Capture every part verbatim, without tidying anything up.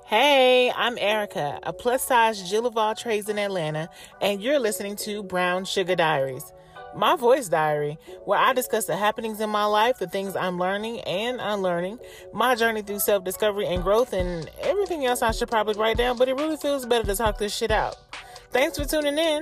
Hey, I'm Erica, a plus-size Jill of all trades in Atlanta, and you're listening to Brown Sugar Diaries, my voice diary, where I discuss the happenings in my life, the things I'm learning and unlearning, my journey through self-discovery and growth, and everything else I should probably write down, but it really feels better to talk this shit out. Thanks for tuning in.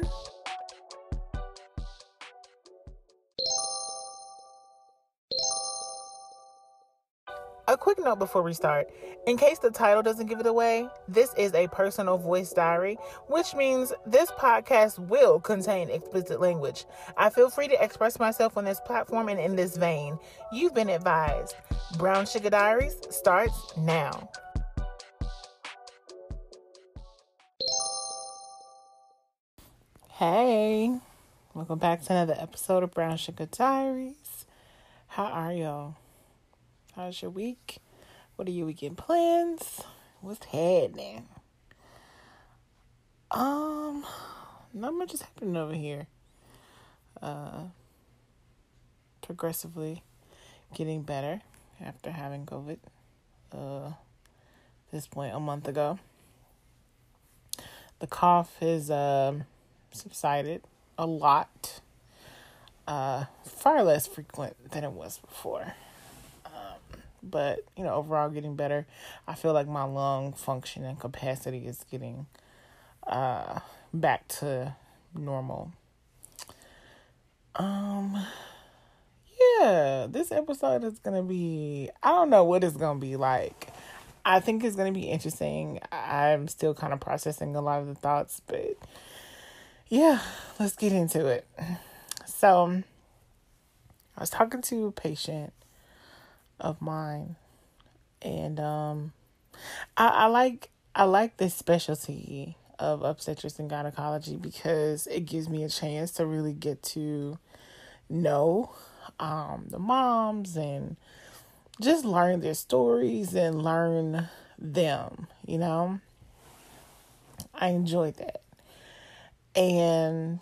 A quick note before we start. In case the title doesn't give it away, this is a personal voice diary, which means this podcast will contain explicit language. I feel free to express myself on this platform and in this vein. You've been advised. Brown Sugar Diaries starts now. Hey, welcome back to another episode of Brown Sugar Diaries. How are y'all? How's your week? What are your weekend plans? What's happening? Um, not much is happening over here. Uh, progressively getting better after having COVID. Uh, this point a month ago. The cough has um subsided a lot. Uh, far less frequent than it was before. But, you know, overall getting better. I feel like my lung function and capacity is getting uh, back to normal. Um, yeah, this episode is going to be, I don't know what it's going to be like. I think it's going to be interesting. I'm still kind of processing a lot of the thoughts, but yeah, let's get into it. So, I was talking to a patient of mine, and um I, I like I like this specialty of obstetrics and gynecology because it gives me a chance to really get to know um the moms and just learn their stories and learn them, you know. I enjoy that. And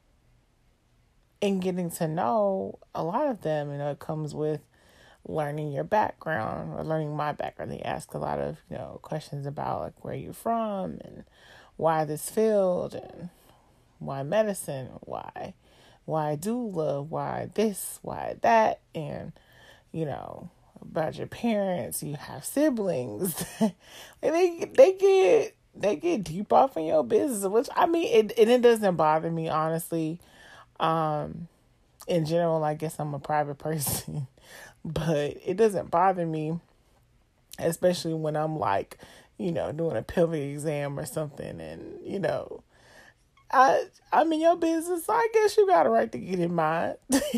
in getting to know a lot of them, you know, it comes with learning your background or learning my background. They ask a lot of, you know, questions about like where you're from and why this field and why medicine, why, why doula, why this, why that, and, you know, about your parents, you have siblings. and they, they get, they get deep off in your business, which I mean, it, and it doesn't bother me, honestly. Um, in general, I guess I'm a private person. But it doesn't bother me, especially when I'm like, you know, doing a pelvic exam or something. And, you know, I, I'm in your business, so I guess you got a right to get in mine.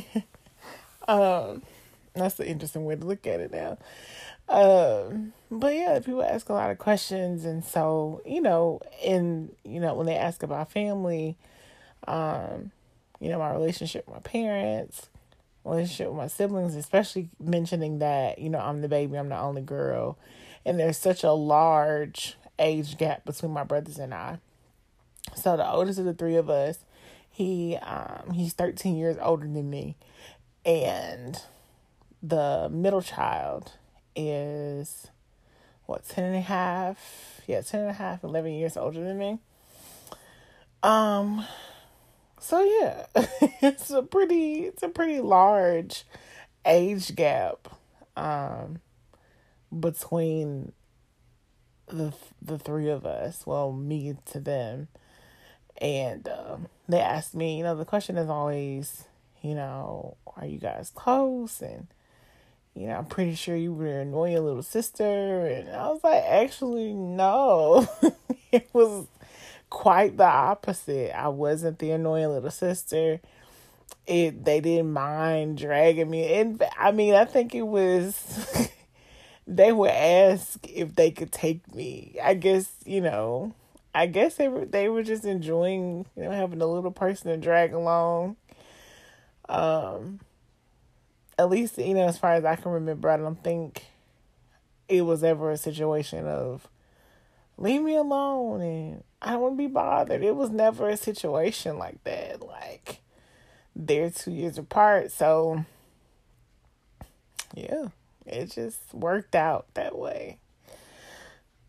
um, that's an interesting way to look at it now. Um, but yeah, people ask a lot of questions. And so, you know, in, you know, when they ask about family, um, you know, my relationship with my parents, relationship with my siblings, especially mentioning that, you know, I'm the baby, I'm the only girl, and there's such a large age gap between my brothers and I. So the oldest of the three of us, he um he's thirteen years older than me, and the middle child is what ten and a half, yeah, ten and a half, eleven years older than me. Um. So yeah, it's a pretty, it's a pretty large age gap, um, between the the three of us. Well, me to them, and um, they asked me. You know, the question is always, you know, are you guys close? And you know, I'm pretty sure you were annoying your little sister. And I was like, actually, no, it was quite the opposite. I wasn't the annoying little sister. It they didn't mind dragging me. And I mean, I think it was they would ask if they could take me. I guess, you know, I guess they were they were just enjoying, you know, having a little person to drag along. Um at least, you know, as far as I can remember, I don't think it was ever a situation of leave me alone and I don't want to be bothered. It was never a situation like that. Like, they're two years apart. So, yeah, it just worked out that way.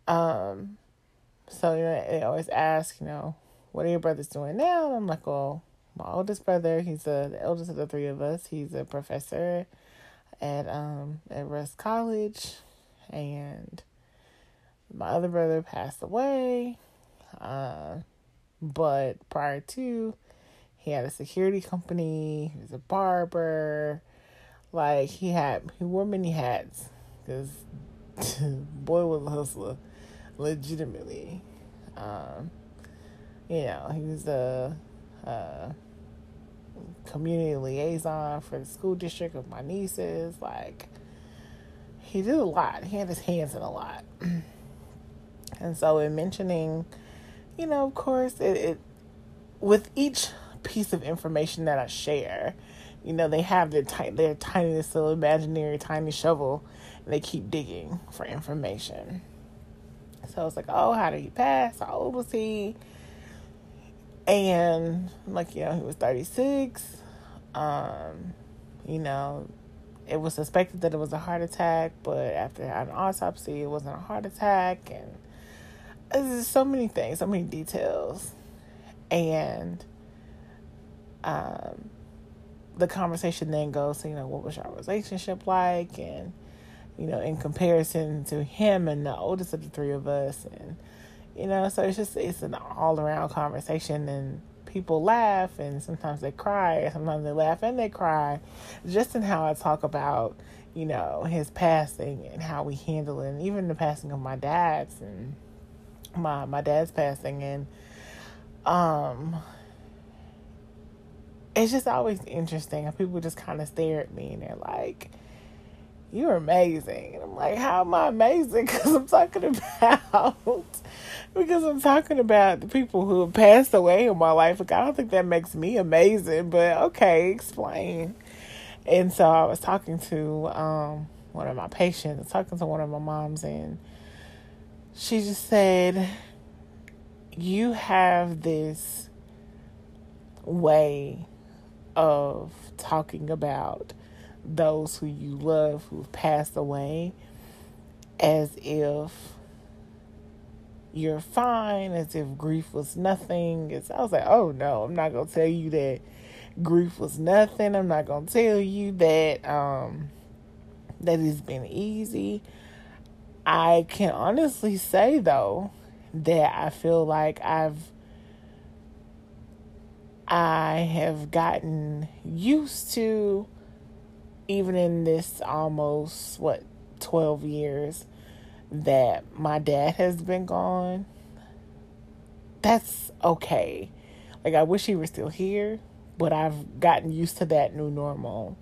Um, so, you know, they always ask, you know, what are your brothers doing now? And I'm like, well, my oldest brother, he's a, the eldest of the three of us. He's a professor at um at Russ College, and my other brother passed away. Uh, but prior to, he had a security company. He was a barber. Like, he had he wore many hats because boy was a hustler, legitimately. Um, you know, he was a, a community liaison for the school district of my nieces. Like, he did a lot. He had his hands in a lot. And so, in mentioning, you know, of course, it, it with each piece of information that I share, you know, they have their ti- their tiniest little imaginary tiny shovel, and they keep digging for information. So it's like, oh, how did he pass? How old was he? And like, you know, he was thirty-six. Um, you know, it was suspected that it was a heart attack, but after an autopsy, it wasn't a heart attack. And there's so many things, so many details. And um, the conversation then goes to, you know, what was your relationship like? And, you know, in comparison to him and the oldest of the three of us. And, you know, so it's just, it's an all around conversation, and people laugh, and sometimes they cry, sometimes they laugh and they cry, just in how I talk about, you know, his passing and how we handle it, and even the passing of my dad's and my, my dad's passing. And, um, it's just always interesting. And people just kind of stare at me and they're like, you're amazing. And I'm like, how am I amazing? Because I'm talking about, because I'm talking about the people who have passed away in my life. Like, I don't think that makes me amazing, but okay, explain. And so I was talking to um, one of my patients, talking to one of my moms, and she just said, you have this way of talking about those who you love who've passed away as if you're fine, as if grief was nothing. It's, I was like, oh no, I'm not going to tell you that grief was nothing. I'm not going to tell you that um, that it's been easy. I can honestly say, though, that I feel like I've I have gotten used to, even in this almost, what, twelve years that my dad has been gone, that's okay. Like, I wish he were still here, but I've gotten used to that new normal.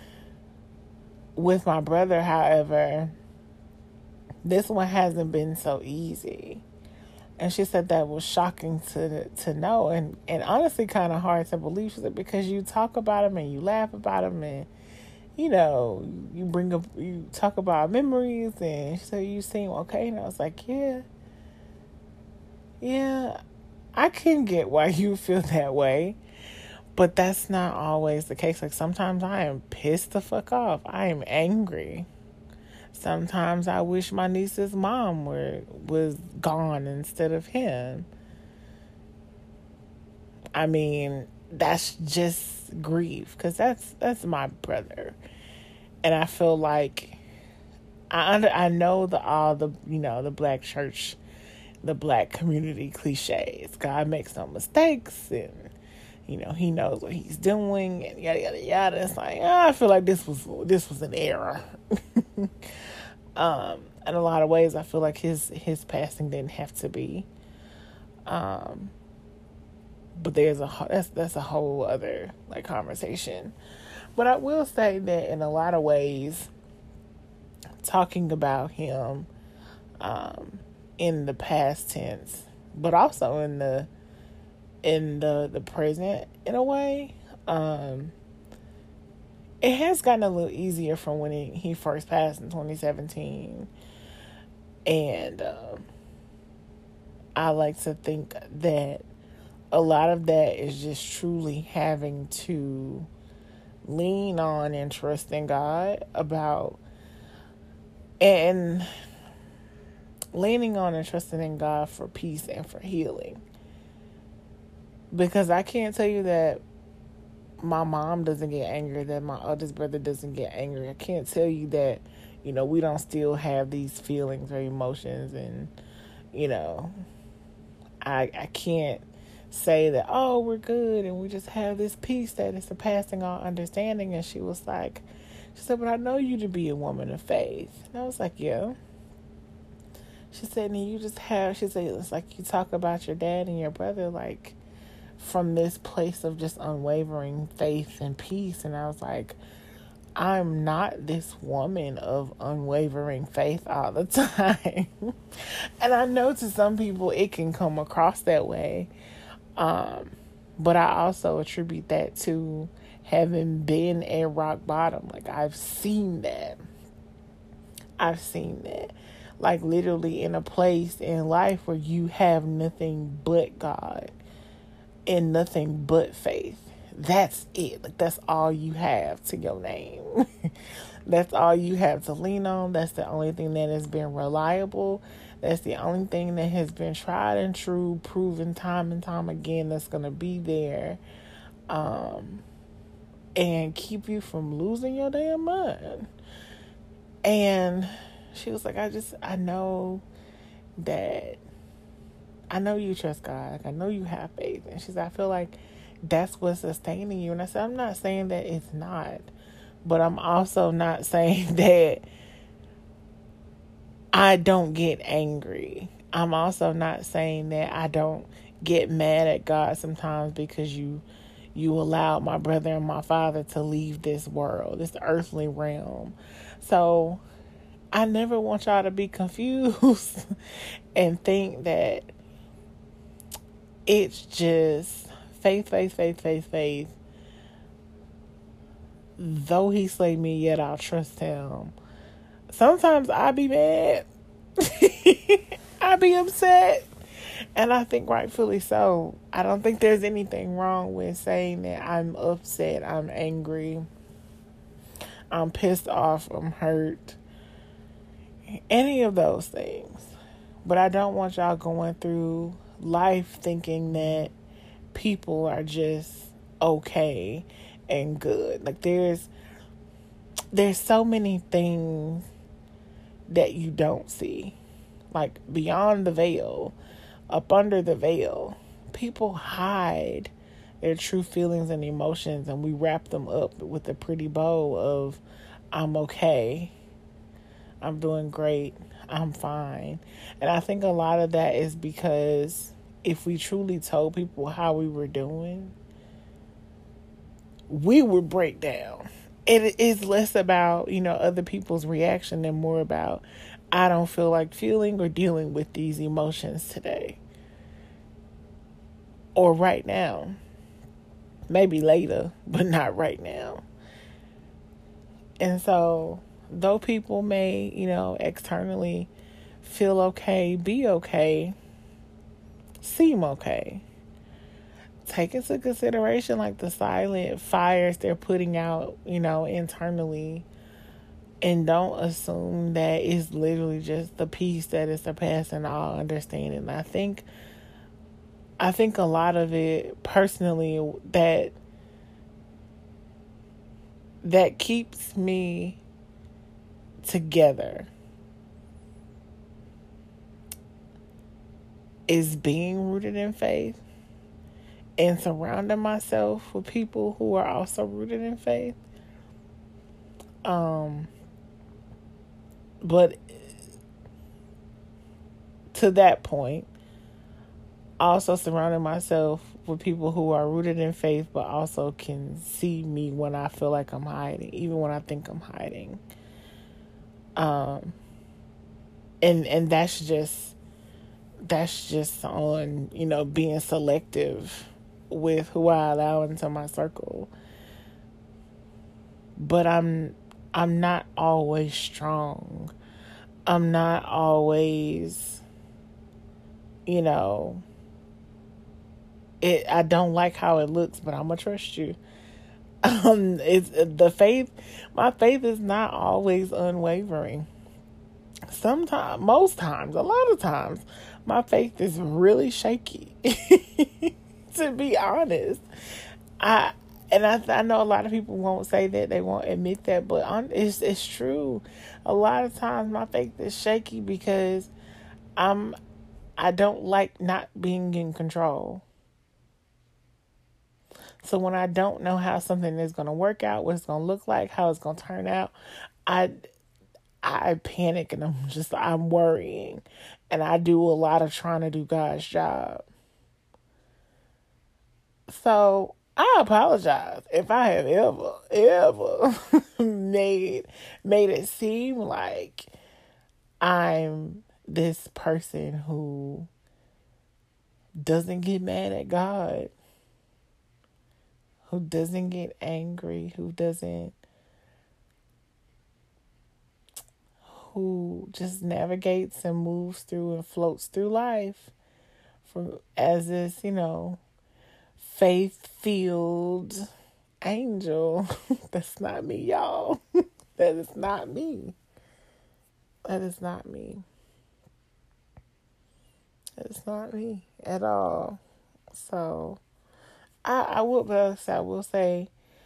With my brother, however, this one hasn't been so easy. And she said that was shocking to to know, and, and honestly kind of hard to believe. She said, because you talk about him and you laugh about him, and you know, you bring up, you talk about memories, and so you seem okay. And I was like, yeah, yeah, I can get why you feel that way, but that's not always the case. Like, sometimes I am pissed the fuck off. I am angry. Sometimes I wish my niece's mom were was gone instead of him. I mean, that's just grief, because that's that's my brother. And I feel like I under, I know the all the you know the black church, the black community cliches. God makes no mistakes, and you know He knows what He's doing, and yada yada yada. It's like, oh, I feel like this was this was an error. um, in a lot of ways, I feel like his his passing didn't have to be. Um, but there's a that's that's a whole other like conversation. But I will say that in a lot of ways, talking about him um, in the past tense, but also in the in the, the present, in a way, um, it has gotten a little easier from when he, he first passed in twenty seventeen. And um, I like to think that a lot of that is just truly having to lean on and trust in God about, and leaning on and trusting in God for peace and for healing. Because I can't tell you that my mom doesn't get angry, that my oldest brother doesn't get angry. I can't tell you that, you know, we don't still have these feelings or emotions. And, you know, I I can't say that, oh, we're good and we just have this peace that is surpassing all understanding. And she was like, she said, but I know you to be a woman of faith. And I was like, yeah. She said, and you just have, she said, it's like you talk about your dad and your brother, like, from this place of just unwavering faith and peace. And I was like, I'm not this woman of unwavering faith all the time. And I know to some people it can come across that way. Um, but I also attribute that to having been at rock bottom. Like, I've seen that. I've seen that. Like, literally in a place in life where you have nothing but God and nothing but faith. That's it. Like, that's all you have to your name. That's all you have to lean on. That's the only thing that has been reliable. That's the only thing that has been tried and true, proven time and time again, that's going to be there um, and keep you from losing your damn mind. And she was like, I just, I know that, I know you trust God. Like, I know you have faith. And she said, I feel like that's what's sustaining you. And I said, I'm not saying that it's not, but I'm also not saying that I don't get angry. I'm also not saying that I don't get mad at God sometimes because you you allowed my brother and my father to leave this world, this earthly realm. So I never want y'all to be confused and think that it's just faith, faith, faith, faith, faith. Though he slay me, yet I'll trust him. Sometimes I be mad. I be upset. And I think rightfully so. I don't think there's anything wrong with saying that I'm upset, I'm angry, I'm pissed off, I'm hurt. Any of those things. But I don't want y'all going through life thinking that people are just okay and good. Like, there's there's so many things that you don't see. Like, beyond the veil, up under the veil, people hide their true feelings and emotions, and we wrap them up with a pretty bow of, I'm okay, I'm doing great, I'm fine. And I think a lot of that is because if we truly told people how we were doing, we would break down. It is less about, you know, other people's reaction and more about, I don't feel like feeling or dealing with these emotions today. Or right now. Maybe later, but not right now. And so, though people may, you know, externally feel okay, be okay, seem okay, take into consideration, like, the silent fires they're putting out, you know, internally. And don't assume that it's literally just the peace that is surpassing all understanding. I think, I think a lot of it, personally, that that keeps me together is being rooted in faith and surrounding myself with people who are also rooted in faith. Um, but to that point, also surrounding myself with people who are rooted in faith, but also can see me when I feel like I'm hiding, even when I think I'm hiding. Um, and and that's just that's just on, you know, being selective with who I allow into my circle. But I'm I'm not always strong. I'm not always, you know, it. I don't like how it looks, but I'm gonna trust you. Um, it's the faith. My faith is not always unwavering. sometimes, most times, a lot of times, my faith is really shaky. To be honest, I and I, I know a lot of people won't say that, they won't admit that, but on, it's it's true. A lot of times, my faith is shaky because I'm I don't like not being in control. So when I don't know how something is going to work out, what it's going to look like, how it's going to turn out, I I panic and I'm just I'm worrying, and I do a lot of trying to do God's job. So I apologize if I have ever, ever made made it seem like I'm this person who doesn't get mad at God, who doesn't get angry, who doesn't, who just navigates and moves through and floats through life for as this, you know, faith-filled angel. That's not me, y'all. That is not me. That is not me. That is not me at all. So, I, I will, but I will say,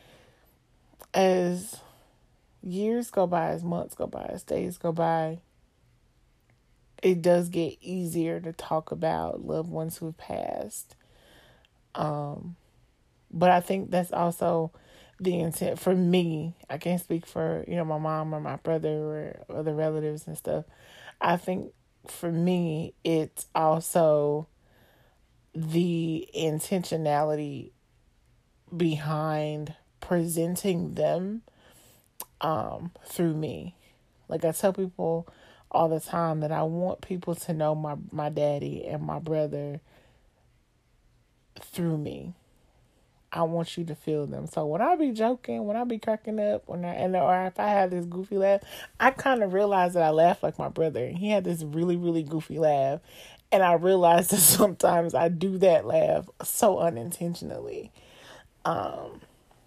as years go by, as months go by, as days go by, it does get easier to talk about loved ones who've passed. Um, but I think that's also the intent for me. I can't speak for, you know, my mom or my brother or other relatives and stuff. I think for me, it's also the intentionality behind presenting them um, through me. Like I tell people all the time that I want people to know my, my daddy and my brother through me. I want you to feel them. So when I be joking, when I be cracking up, when I and or if I have this goofy laugh, I kind of realize that I laugh like my brother. He had this really, really goofy laugh, and I realize that sometimes I do that laugh so unintentionally. Um,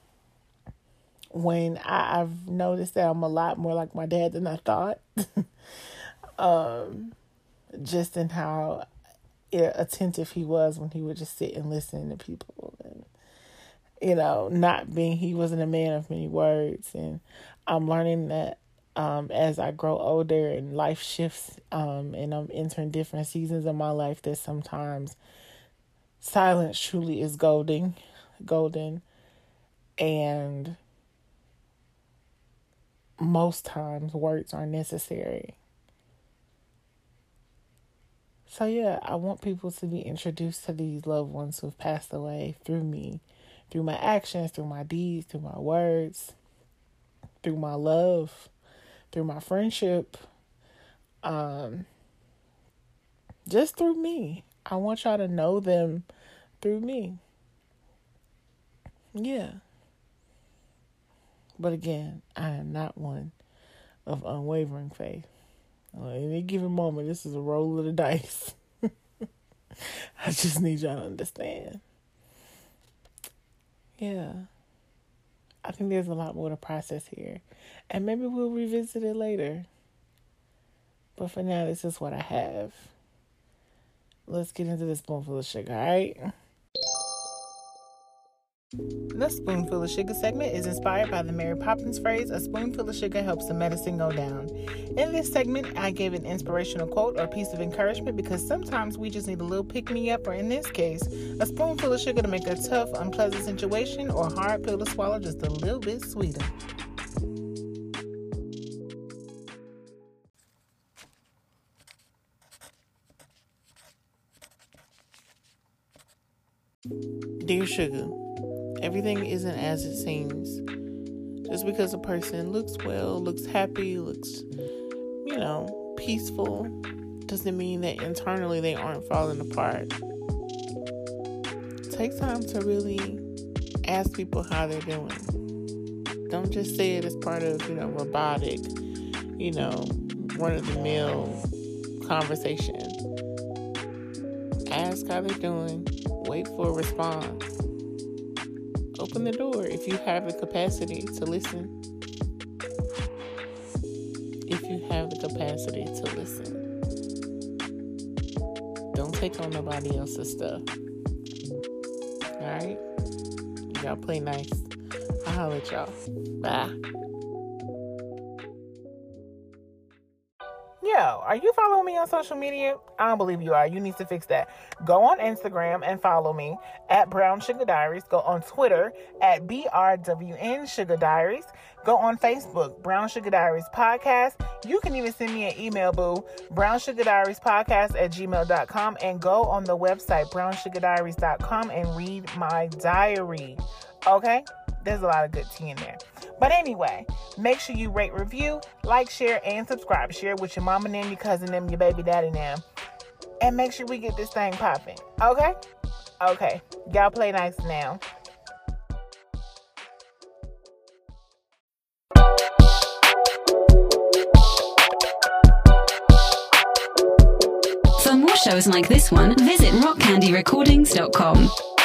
when I, I've noticed that I'm a lot more like my dad than I thought, um, just in how attentive he was when he would just sit and listen to people, and you know, not being, he wasn't a man of many words. And I'm learning that um, as I grow older and life shifts um, and I'm entering different seasons of my life, that sometimes silence truly is golden, golden. And most times words are necessary. So yeah, I want people to be introduced to these loved ones who've passed away through me. Through my actions, through my deeds, through my words, through my love, through my friendship, um, just through me. I want y'all to know them through me. Yeah. But again, I am not one of unwavering faith. Uh, at any given moment, this is a roll of the dice. I just need y'all to understand. Yeah, I think there's a lot more to process here, and maybe we'll revisit it later. But for now, this is what I have. Let's get into this spoonful of sugar, all right? The Spoonful of Sugar segment is inspired by the Mary Poppins phrase, "A spoonful of sugar helps the medicine go down." In this segment, I give an inspirational quote or piece of encouragement because sometimes we just need a little pick-me-up, or in this case, a spoonful of sugar to make a tough, unpleasant situation or hard pill to swallow just a little bit sweeter. Dear Sugar, everything isn't as it seems. Just because a person looks well, looks happy, looks, you know, peaceful, doesn't mean that internally they aren't falling apart. Take time to really ask people how they're doing. Don't just say it as part of, you know, robotic, you know, run-of-the-mill conversation. Ask how they're doing. Wait for a response. Open the door if you have the capacity to listen. If you have the the capacity to listen. Don't take on nobody else's stuff. Alright? Y'all play nice. I'll holler at y'all. Bye. Yo, are you following me on social media? I don't believe you are. You need to fix that. Go on Instagram and follow me at Brown Sugar Diaries. Go on Twitter at B R W N Sugar Diaries. Go on Facebook, Brown Sugar Diaries Podcast. You can even send me an email, boo, brown sugar diaries podcast at gmail dot com, and go on the website, brown sugar diaries dot com, and read my diary. Okay? There's a lot of good tea in there. But anyway, make sure you rate, review, like, share, and subscribe. Share it with your mama and them, your cousin and them, your baby daddy and them. And make sure we get this thing popping. Okay? Okay. Y'all play nice now. For more shows like this one, visit rock candy recordings dot com.